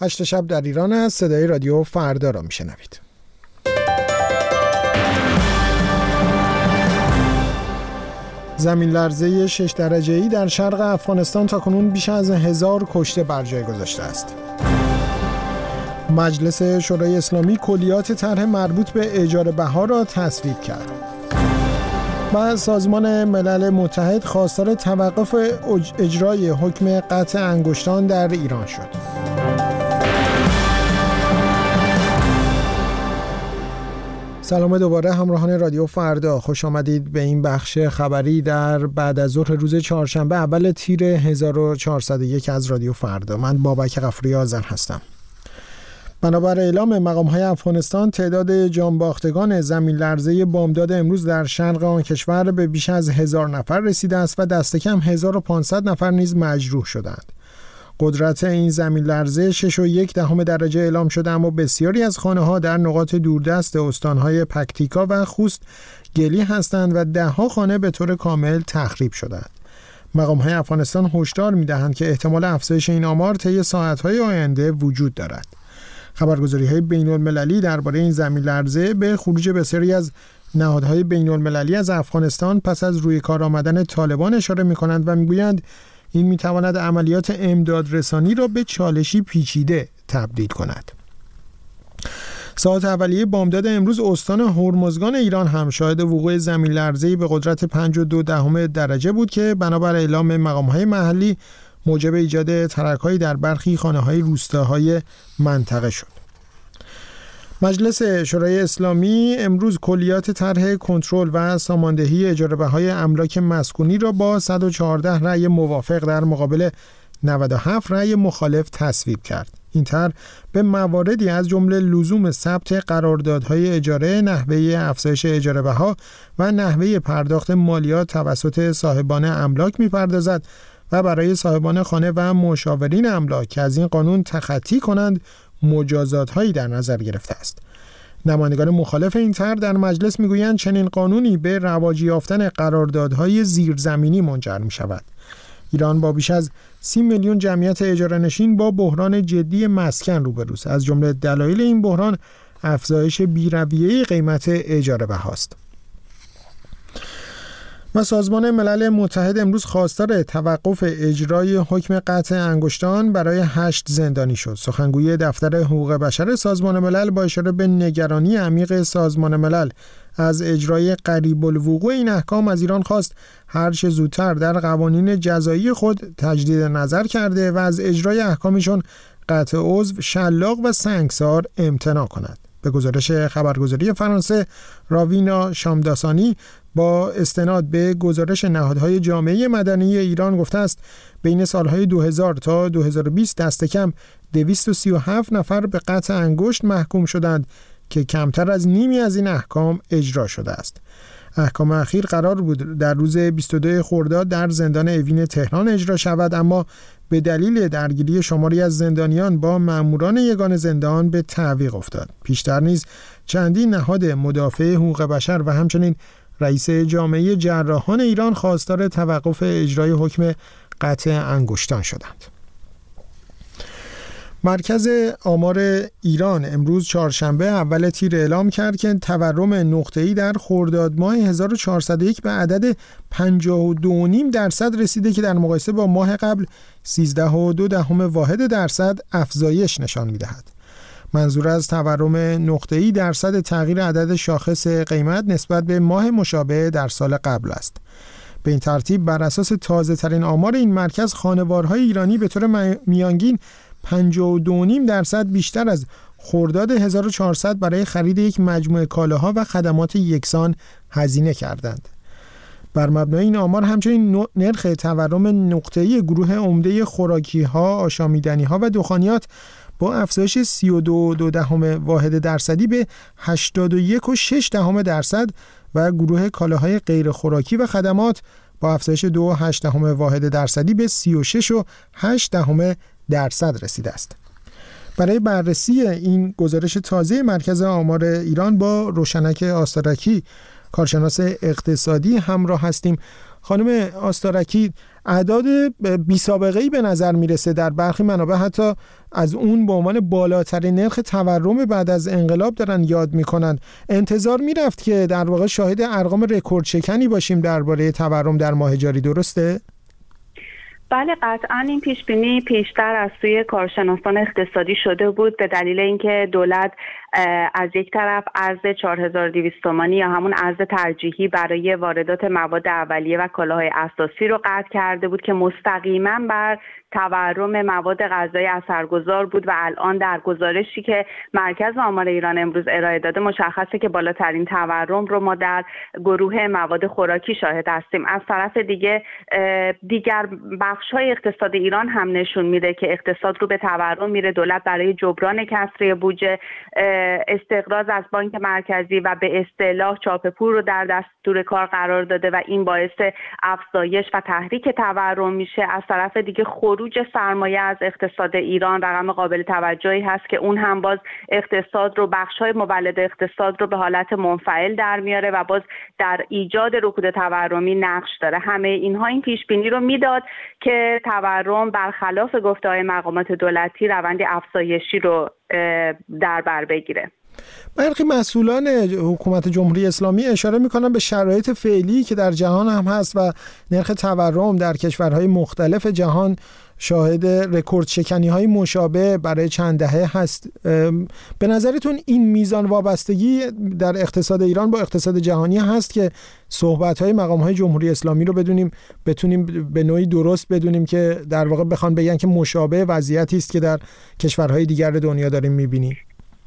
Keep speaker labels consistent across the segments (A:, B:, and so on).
A: 8 شب در ایران است. صدای رادیو فردا را میشنوید. زمین لرزه 6 درجه‌ای در شرق افغانستان تاکنون بیش از 1000 کشته بر جای گذاشته است. مجلس شورای اسلامی کلیات طرح مربوط به اجاره بها را تصویب کرد. و سازمان ملل متحد خواستار توقف اجرای حکم قطع انگشتان در ایران شد. سلام دوباره همراهان رادیو فردا، خوش آمدید به این بخش خبری در بعد از ظهر روز چهارشنبه اول تیر 1401 از رادیو فردا. من بابک غفوری آذر هستم. بنابر اعلام مقام‌های افغانستان تعداد جانباختگان زمین لرزه بامداد امروز در شرق آن کشور به بیش از 1000 نفر رسیده است و دست کم 1500 نفر نیز مجروح شدند. قدرت این زمین لرزه 6.1 درجه اعلام شده، اما بسیاری از خانه‌ها در نقاط دوردست استان‌های پکتیکا و خوست گلی هستند و ده‌ها خانه به طور کامل تخریب شدند. مقام‌های افغانستان هشدار می‌دهند که احتمال افزایش این آمار طی ساعت‌های آینده وجود دارد. خبرگزاری‌های بین‌المللی درباره این زمین لرزه به خروج بسیاری از نهادهای بین‌المللی از افغانستان پس از روی کار آمدن طالبان اشاره می‌کنند و می‌گویند این می‌تواند عملیات امدادرسانی را به چالشی پیچیده تبدیل کند. ساعت اولیه بامداد امروز استان هرمزگان ایران هم شاهد وقوع زمین لرزه‌ای به قدرت 5.2 درجه بود که بنابر اعلام مقام‌های محلی موجب ایجاد ترک‌هایی در برخی خانه‌های روستاهای منطقه شد. مجلس شورای اسلامی امروز کلیات طرح کنترل و ساماندهی اجاره بهای املاک مسکونی را با 114 رأی موافق در مقابل 97 رأی مخالف تصویب کرد. این طرح به مواردی از جمله لزوم ثبت قراردادهای اجاره، نحوه افزایش اجاره بها و نحوه پرداخت مالیات توسط صاحبان املاک می‌پردازد و برای صاحبان خانه و مشاورین املاک که از این قانون تخطی کنند مجازات‌هایی در نظر گرفته است. نمایندگان مخالف این طرح در مجلس میگویند چنین قانونی به رواج یافتن قراردادهای زیرزمینی منجر می‌شود. ایران با بیش از 30 میلیون جمعیت اجاره‌نشین با بحران جدی مسکن روبروست. از جمله دلایل این بحران افزایش بی‌رویه قیمت اجاره بهاست. و سازمان ملل متحد امروز خواستار توقف اجرای حکم قطع انگشتان برای 8 زندانی شد. سخنگوی دفتر حقوق بشر سازمان ملل با اشاره به نگرانی عمیق سازمان ملل از اجرای قریب الوقوع این احکام از ایران خواست هر چه زودتر در قوانین جزایی خود تجدید نظر کرده و از اجرای احکامشون قطع عضو، شلاق و سنگسار امتناع کند. به گزارش خبرگزاری فرانسه راوینا شامداسانی با استناد به گزارش نهادهای جامعه مدنی ایران گفته است بین سالهای 2000 تا 2020 دست کم 237 نفر به قطع انگشت محکوم شدند که کمتر از نیمی از این احکام اجرا شده است. احکام اخیر قرار بود در روز 22 خرداد در زندان اوین تهران اجرا شود، اما به دلیل درگیری شماری از زندانیان با ماموران یگان زندان به تعویق افتاد. پیشتر نیز چندین نهاد مدافع حقوق بشر و همچنین رئیس جامعه جراحان ایران خواستار توقف اجرای حکم قطع انگشتان شدند. مرکز آمار ایران امروز چهارشنبه اول تیر اعلام کرد که تورم نقطه‌ای در خرداد ماه 1401 به عدد 52.5% رسیده که در مقایسه با ماه قبل 13.2% افزایش نشان می‌دهد. منظور از تورم نقطه‌ای درصد تغییر عدد شاخص قیمت نسبت به ماه مشابه در سال قبل است. به این ترتیب بر اساس تازه‌ترین آمار این مرکز خانوارهای ایرانی به طور میانگین 52.5% بیشتر از خرداد 1400 برای خرید یک مجموعه کالاها و خدمات یکسان هزینه کردند. بر مبنای این آمار همچنین نرخ تورم نقطه‌ای گروه عمده خوراکی‌ها، آشامیدنی‌ها و دخانیات با افزایش 32.2% به 81.6% و گروه کالاهای غیر خوراکی و خدمات با افزایش 2.8% به 36.8% رسیده است. برای بررسی این گزارش تازه مرکز آمار ایران با روشنک آسترکی کارشناس اقتصادی همراه هستیم. خانم آستارکی، اعداد بی سابقه‌ای به نظر میرسه، در برخی منابع حتی از اون به عنوان بالاترین نرخ تورم بعد از انقلاب دارن یاد میکنن. انتظار میرفت که در واقع شاهد ارقام رکورد شکنی باشیم درباره تورم در ماه جاری، درسته؟
B: بله، قطعا این پیش بینی پیشتر از سوی کارشناسان اقتصادی شده بود، به دلیل اینکه دولت از یک طرف ارز 4200 تومانی یا همون ارز ترجیحی برای واردات مواد اولیه و کالاهای اساسی رو قطع کرده بود که مستقیما بر تورم مواد غذایی اثرگذار بود و الان در گزارشی که مرکز آمار ایران امروز ارائه داده مشخصه که بالاترین تورم رو ما در گروه مواد خوراکی شاهد هستیم. از طرف دیگر بخش‌های اقتصاد ایران هم نشون میده که اقتصاد رو به تورم میره. دولت برای جبران کسری بودجه استقراض از بانک مرکزی و به اصطلاح چاپ پول رو در دستور کار قرار داده و این باعث افزایش و تحریک تورم میشه. از طرف دیگه خروج سرمایه از اقتصاد ایران رقم قابل توجهی هست که اون هم باز اقتصاد رو، بخش‌های مولد اقتصاد رو به حالت منفعل در میاره و باز در ایجاد رکود تورمی نقش داره. همه اینها این پیش بینی رو میداد که تورم برخلاف گفته‌های مقامات دولتی روند افزایشی رو در بر بگیره.
A: برخی مسئولان حکومت جمهوری اسلامی اشاره میکنن به شرایط فعلی که در جهان هم هست و نرخ تورم در کشورهای مختلف جهان شاهد رکورد شکنی های مشابه برای چند دهه هست. به نظرتون این میزان وابستگی در اقتصاد ایران با اقتصاد جهانی هست که صحبت های مقام های جمهوری اسلامی رو بتونیم به نوعی درست بدونیم که در واقع بخوان بگن که مشابه وضعیتی است که در کشورهای دیگر دنیا داریم میبینیم؟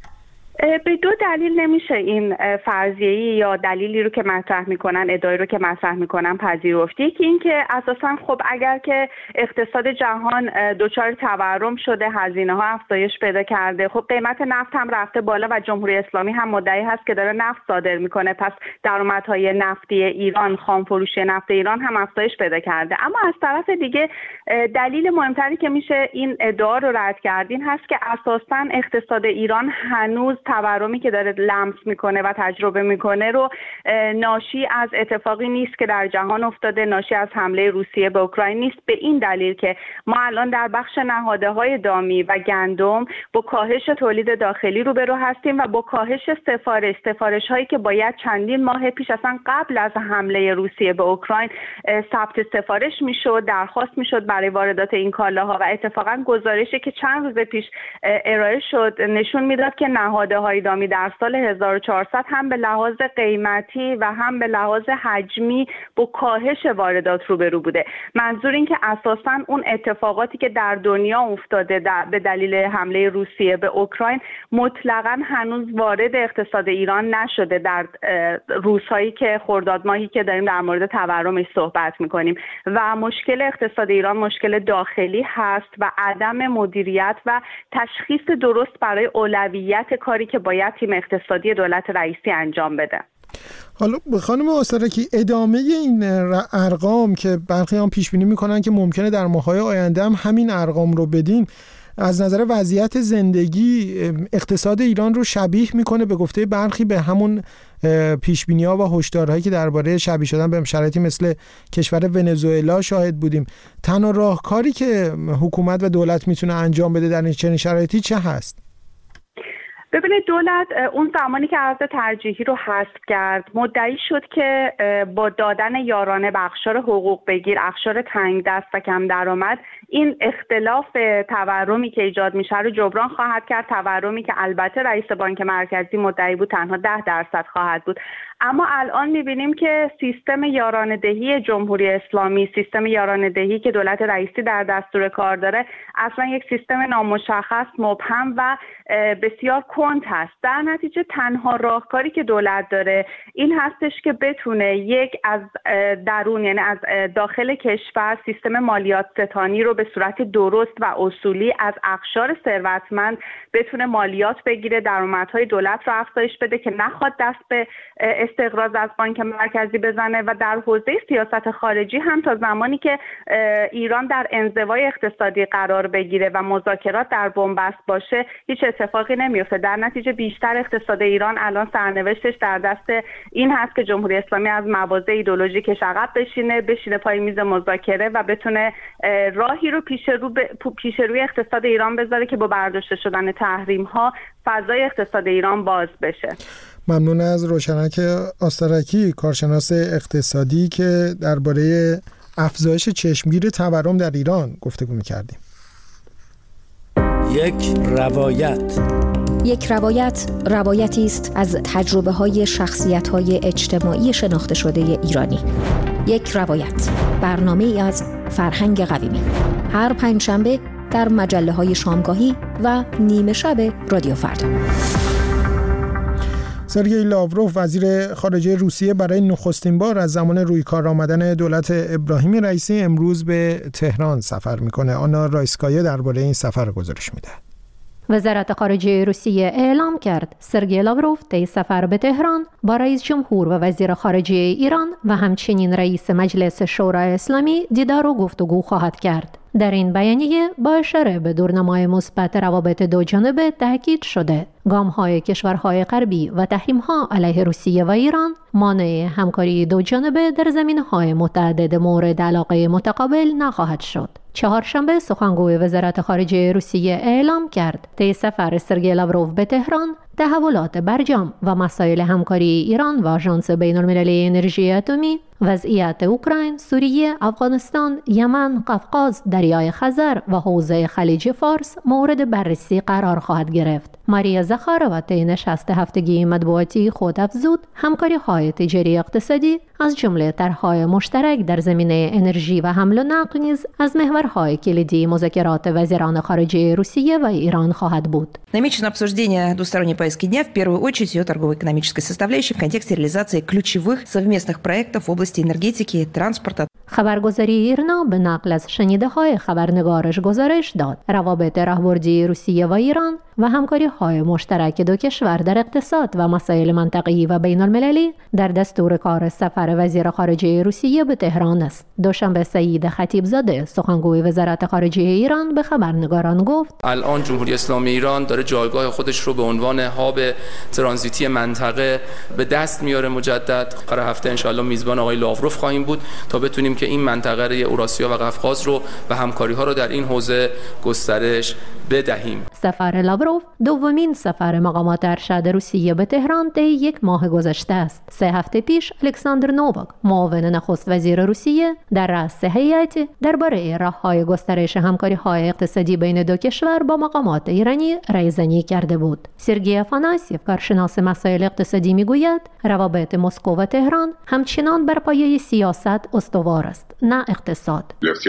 B: به دو دلیل نمیشه این فرضیه‌ای یا دلیلی رو که مطرح میکنن، ادعایی رو که مطرح میکنن پذیرفت. یکی این که اساساً خب اگر که اقتصاد جهان دچار تورم شده، هزینه‌ها افزایش پیدا کرده، خب قیمت نفت هم رفته بالا و جمهوری اسلامی هم مدعی هست که داره نفت صادر میکنه، پس درآمدهای نفتی ایران، خام فروشی نفت ایران هم افزایش پیدا کرده. اما از طرف دیگه دلیل مهمتری که میشه این ادعا رو رد کرد این هست که اساساً اقتصاد ایران هنوز تورمی که داره لمس میکنه و تجربه میکنه رو ناشی از اتفاقی نیست که در جهان افتاده، ناشی از حمله روسیه به اوکراین نیست، به این دلیل که ما الان در بخش نهادهای دامی و گندم با کاهش تولید داخلی روبرو هستیم و با کاهش سفارش هایی که باید چندین ماه پیش اصلا قبل از حمله روسیه به اوکراین ثبت سفارش میشد، درخواست میشد برای واردات این کالاها و اتفاقا گزارشی که چند روز پیش ارائه شد نشون میداد که نهادهای دامی در سال 1400 هم به لحاظ قیمتی و هم به لحاظ حجمی با کاهش واردات روبرو بوده. منظور این که اساساً اون اتفاقاتی که در دنیا افتاده به دلیل حمله روسیه به اوکراین مطلقاً هنوز وارد اقتصاد ایران نشده در روزهایی که خرداد ماهی که داریم در مورد تورمش صحبت میکنیم و مشکل اقتصاد ایران مشکل داخلی هست و عدم مدیریت و تشخیص درست برای اولویت کاری که باید تیم اقتصادی دولت رئیسی انجام بده.
A: حالا خانم آستارکی، ادامه این ارقام که برخی هم پیش بینی میکنن که ممکنه در ماه‌های آینده هم همین ارقام رو بدیم، از نظر وضعیت زندگی اقتصاد ایران رو شبیه میکنه به گفته برخی به همون پیشبینی‌ها و هشدارهایی که درباره شبیه شدن به شرایطی مثل کشور ونزوئلا شاهد بودیم. تنها راهکاری که حکومت و دولت میتونه انجام بده در چنین شرایطی چه هست؟
B: ببینید، دولت اون زمانی که ارز ترجیحی رو حذف کرد مدعی شد که با دادن یارانه به اقشار حقوق بگیر، اقشار تنگ دست و کم درآمد، این اختلاف تورمی که ایجاد میشه رو جبران خواهد کرد. تورمی که البته رئیس بانک مرکزی مدعی بود تنها 10% خواهد بود. اما الان میبینیم که سیستم یارانه دهی جمهوری اسلامی، سیستم یارانه دهی که دولت رئیسی در دستور کار داره، اصلا یک سیستم نامشخص، مبهم و بسیار کند هست. در نتیجه تنها راهکاری که دولت داره این هستش که بتونه یک از درون، یعنی از داخل کشور، سیستم مالیات ستانی رو به صورت درست و اصولی از اقشار ثروتمند بتونه مالیات بگیره، درآمدهای دولت رو افزایش بده که نخواد دست به استقراض از بانک مرکزی بزنه و در حوزه سیاست خارجی هم تا زمانی که ایران در انزوای اقتصادی قرار بگیره و مذاکرات در بنبست باشه هیچ اتفاقی نمیفته. در نتیجه بیشتر اقتصاد ایران الان سرنوشتش در دست این هست که جمهوری اسلامی از مواضع ایدئولوژیکش عقب بشینه پای میز مذاکره و بتونه راهی رو پیش روی اقتصاد ایران بذاره که با برداشته شدن تحریم ها فضای اقتصاد ایران باز بشه.
A: ممنون از روشنک آسترکی، کارشناس اقتصادی، که درباره افزایش چشمگیر تورم در ایران گفتگو می‌کردیم.
C: یک روایتی است از تجربه‌های شخصیت‌های اجتماعی شناخته شده ایرانی. یک روایت، برنامه‌ای از فرهنگ قویمی. هر پنجشنبه در مجله‌های شامگاهی و نیمه شب رادیو فردا.
A: سرگئی لاوروف، وزیر خارجه روسیه، برای نخستین بار از زمان رویکار آمدن دولت ابراهیم رئیسی امروز به تهران سفر میکنه. آنا رایسکایا درباره این سفر گزارش میده.
D: وزارت خارجه روسیه اعلام کرد سرگئی لاوروف طی سفر به تهران با رئیس جمهور و وزیر خارجه ایران و همچنین رئیس مجلس شورای اسلامی دیدار و گفتگو خواهد کرد. در این بیانیه با اشاره به دورنمای مثبت روابط دو جانبه تاکید شده گام‌های کشورهای غربی و تحریم‌ها علیه روسیه و ایران مانع همکاری دو جانبه در زمینه‌های متعدد مورد علاقه متقابل نخواهد شد. چهارشنبه سخنگوی وزارت خارجه روسیه اعلام کرد طی سفر سرگئی لاوروف به تهران تحولات برجام و مسائل همکاری ایران و آژانس بین‌المللی انرژی اتمی، وضعیت اوکراین، سوریه، افغانستان، یمن، قفقاز، دریای خزر و حوزه خلیج فارس مورد بررسی قرار خواهد گرفت. ماریا زخارova طی نشست هفتگی مطبوعاتی خود افزود همکاری‌های تجاری اقتصادی از جمله طرح‌های مشترک در زمینه انرژی و حمل و نقل نیز از محورهای کلیدی مذاکرات وزیران خارجه روسیه و ایران خواهد بود.
E: Намечено обсуждение двусторонней повестки дня, в первую очередь ее торгово-экономической составляющей в контексте реализации ключевых совместных проектов в области энергетики, транспорта.
D: خبرگزاری ایرنا به نقل از شنیده‌های خبرنگارش گزارش داد روابط راهبردی روسیه و ایران و همکاری‌های مشترک دو کشور در اقتصاد و مسائل منطقه‌ای و بین‌المللی در دستور کار سفر وزیر خارجه روسیه به تهران است. دوشنبه سعید خطیبزاده سخنگوی وزارت خارجه ایران به خبرنگاران گفت
F: الان جمهوری اسلامی ایران داره جایگاه خودش رو به عنوان هاب ترانزیتی منطقه به دست میاره مجدد. قرار هفته انشالله میزبان آقای لاوروف خواهیم بود تا بتونیم که این منطقه اوراسیا و قفقاز رو و همکاری‌ها رو در این حوزه گسترش بدهیم.
D: سفر لاوروف دومین سفر مقامات ارشد روسیه به تهران طی یک ماه گذشته است. 3 هفته پیش الکساندر نوواک، معاون نخست وزیر روسیه، در رأس هیئتی درباره راه‌های گسترش همکاری‌های اقتصادی بین دو کشور با مقامات ایرانی رایزنی کرده بود. سرگئی افاناسیف، کارشناس مسائل اقتصادی، میگوید روابط مسکو و تهران همچنان بر پایه سیاست استوار است، نه اقتصاد.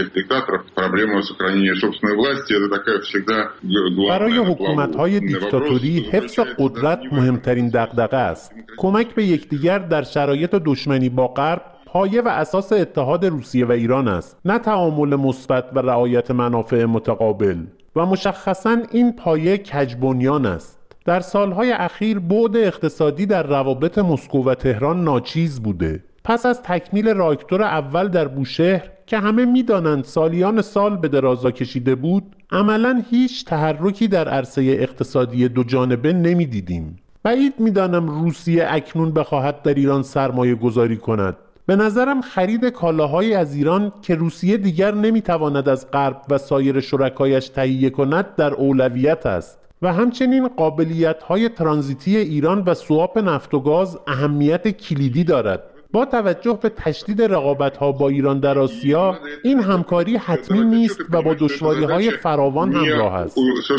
G: برای حکومت‌های دیکتاتوری حفظ قدرت مهمترین دغدغه است. کمک به یکدیگر در شرایط دشمنی با غرب پایه و اساس اتحاد روسیه و ایران است، نه تعامل مثبت و رعایت منافع متقابل. و مشخصاً این پایه کجبنیان است. در سالهای اخیر بعد اقتصادی در روابط مسکو و تهران ناچیز بوده. پس از تکمیل راکتور اول در بوشهر که همه می‌دانند سالیان سال به درازا کشیده بود، عملاً هیچ تحرکی در عرصه اقتصادی دو جانبه نمی‌دیدیم. بعید می‌دانم روسیه اکنون بخواهد در ایران سرمایه گذاری کند. به نظرم خرید کالاهایی از ایران که روسیه دیگر نمی‌تواند از غرب و سایر شرکایش تهیه کند در اولویت است. و همچنین قابلیت‌های ترانزیتی ایران و سواپ نفت و گاز اهمیت کلیدی دارد. با توجه به تشدید رقابت‌ها با ایران در آسیا، این همکاری حتمی نیست و با دشواری‌های فراوان همراه است.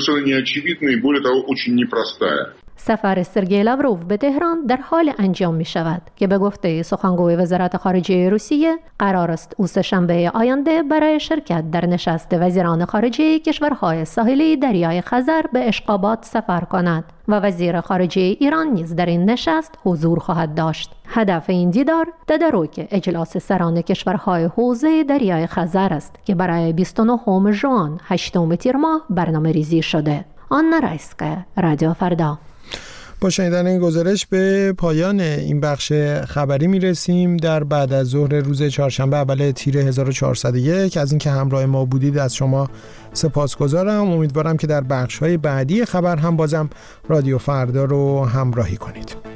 D: سفر سرگئی لاوروف به تهران در حال انجام می شود که به گفته سخنگوی وزارت خارجه روسیه قرار است او سه‌شنبه آینده برای شرکت در نشست وزیران خارجه کشورهای ساحلی دریای خزر به اشقابات سفر کند و وزیر خارجه ایران نیز در این نشست حضور خواهد داشت. هدف این دیدار تدارک اجلاس سران کشورهای حوزه دریای خزر است که برای 29 ژوئن 8 تیر ماه برنامه ریزی شده. آنا رایسکایا، رادیو فردا.
A: با شنیدن این گزارش به پایان این بخش خبری میرسیم در بعد از ظهر روز چهارشنبه اول تیر 1401. از اینکه همراه ما بودید از شما سپاسگزارم. امیدوارم که در بخش‌های بعدی خبر هم بازم رادیو فردا رو همراهی کنید.